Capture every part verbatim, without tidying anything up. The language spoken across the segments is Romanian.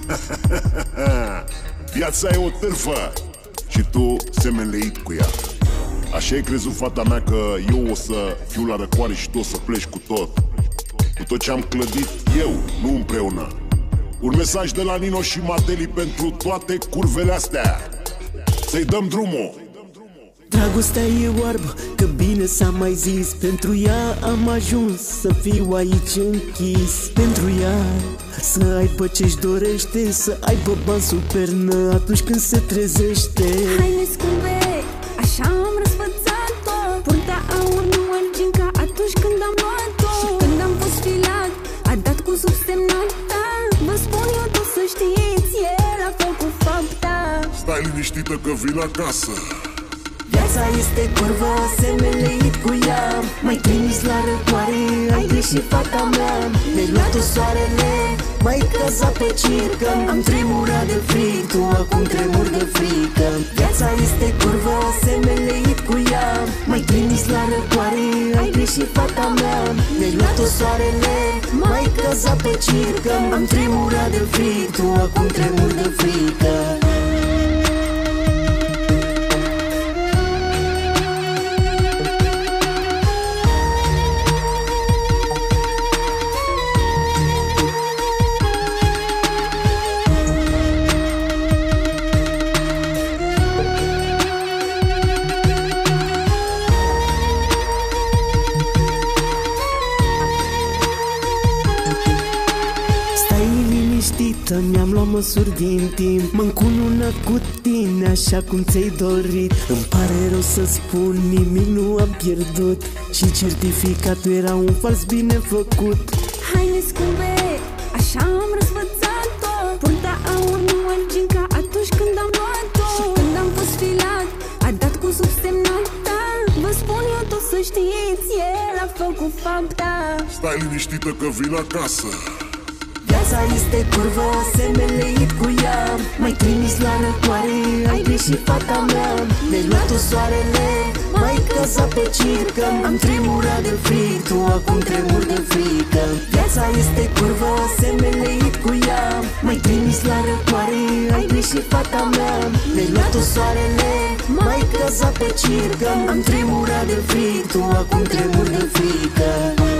Viața e o târfă și tu semenleit cu ea. Așa ai crezut, fata mea, că eu o să fiu la răcoare și tu o să pleci cu tot, cu tot ce am clădit eu, nu împreună. Un mesaj de la Nino și Mateli pentru toate curvele astea. Să-i dăm drumul. Dragostea e oarbă, că bine s-a mai zis. Pentru ea am ajuns să fiu aici închis. Pentru ea să aibă ce-și dorește, să aibă bani sub pernă atunci când se trezește. Haine scumpe, așa am răsfățat-o. Purta aur nu argint ca atunci când am luat-o. Și când am fost filat, a dat cu subsemnata. Vă spun eu tot să știți, el a făcut fapta. Stai liniștită că vin acasă. Viața este curvă, semenleit cu ea. M-ai trimis la răcoare, ai greșit, fata mea. Mi-ai luat-o soarele, m-ai căzat pe circă. Am tremurat de fric, tu acum tremur de frică. Viața este curvă, semenleit cu ea. M-ai trimis la răcoare, ai greșit, fata mea. Mi-ai luat-o soarele, m-ai căzat pe circă. Am tremurat de fric, tu acum tremur de frică. Mi-am luat măsuri din timp, m-am cununat cu tine așa cum ți-ai dorit. Îmi pare rău să spun, nimic nu am pierdut și certificatul era un fals bine făcut. Haine scumpe, așa am răsfățat-o. Purta aur nu argint ca atunci când am luat-o. Și când am fost filat, a dat cu subsemnata. Vă spun eu tot să știți, el a făcut fapta. Stai liniștită că vin acasă. Viața este curvă, semenleit cu ea. M-ai trimis la răcoare, ai greșit, fata mea. Mi-ai luat-o soarele, m-ai căzat pe circă. Am tremurat de fric, tu acum tremur de frică. Viața este curvă, semenleit cu ea. M-ai trimis la răcoare, ai greșit, fata mea. Mi-ai luat-o soarele, m-ai căzat pe circă. Am tremurat de fric, tu acum tremur de frică.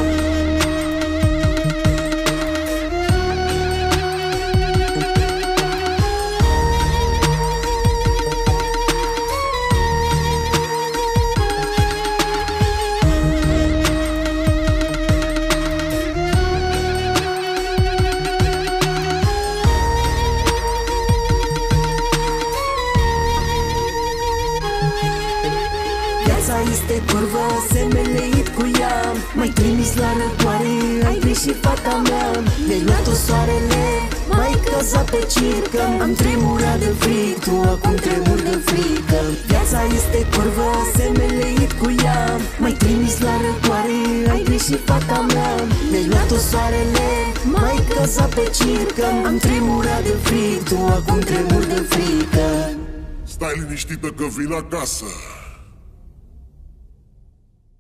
Viața este curvă, semenleit cu ea. M-ai trimis la răcoare, ai greșit, fata mea. Mi-ai luat-o soarele, m-ai căzat pe circă. Am tremurat de fric, tu acum tremur de frică. Viața este curvă, semenleit cu ea. M-ai trimis la răcoare, ai greșit, fata mea. Mi-ai luat-o soarele, m-ai căzat pe circă. Am tremurat de fric, tu acum tremur de frică. Stai liniștită că vin acasă.